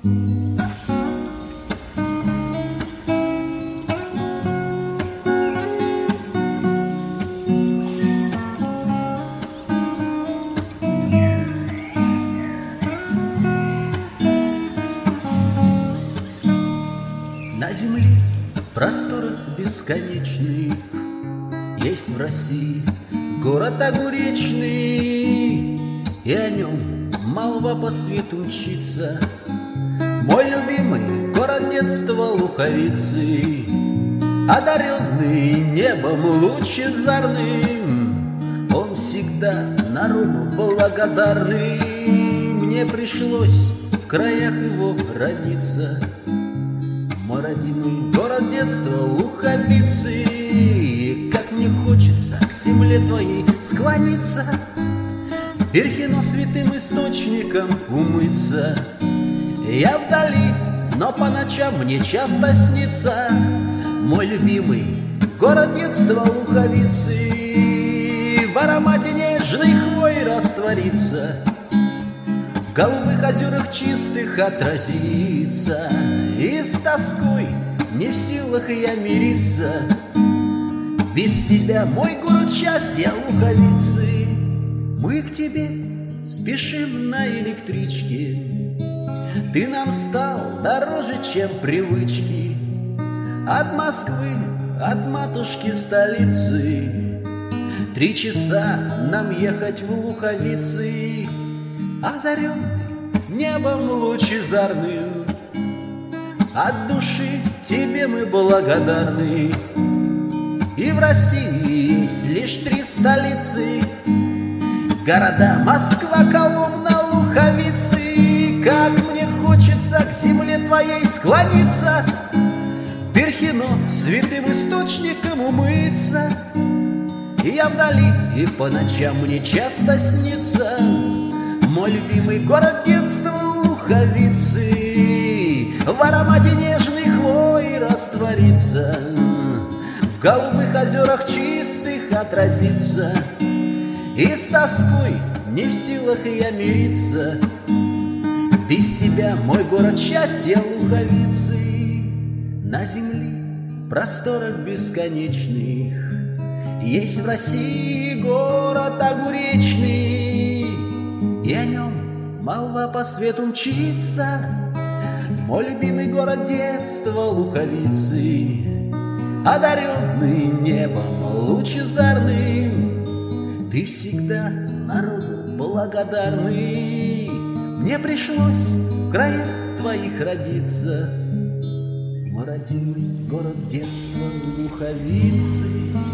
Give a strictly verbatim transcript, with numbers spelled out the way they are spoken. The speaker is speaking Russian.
На земле просторах бесконечных есть в России город огуречный, и о нем молва по свету мчится. Мой любимый город детства Луховицы, одаренный небом лучезарным, он всегда народу благодарный. Мне пришлось в краях его родиться. Мой родимый город детства Луховицы, как мне хочется к земле твоей склониться, в Перхино святым источником умыться. Я вдали, но по ночам мне часто снится мой любимый город детства Луховицы. В аромате нежной хвои растворится, в голубых озерах чистых отразится, и с тоской не в силах я мириться. Без тебя мой город счастья Луховицы. Мы к тебе спешим на электричке, ты нам стал дороже, чем привычки. От Москвы, от матушки столицы, три часа нам ехать в Луховицы. Озаренный небом лучезарным, от души тебе мы благодарны. И в России есть лишь три столицы, города Москва, Коломна, Луховицы. Как мне хочется к земле твоей склониться, в Перхино святым источником умыться. И я вдали, и по ночам мне часто снится мой любимый город детства Луховицы. В аромате нежной хвои растворится, в голубых озерах чистых отразится, и с тоской не в силах я мириться. Без тебя мой город счастья Луховицы. На земле просторах бесконечных есть в России город огуречный, и о нем молва по свету мчится. Мой любимый город детства Луховицы, одаренный небом лучезарным, ты всегда народу благодарный. Мне пришлось в краях твоих родиться, мой родимый город детства Луховицы.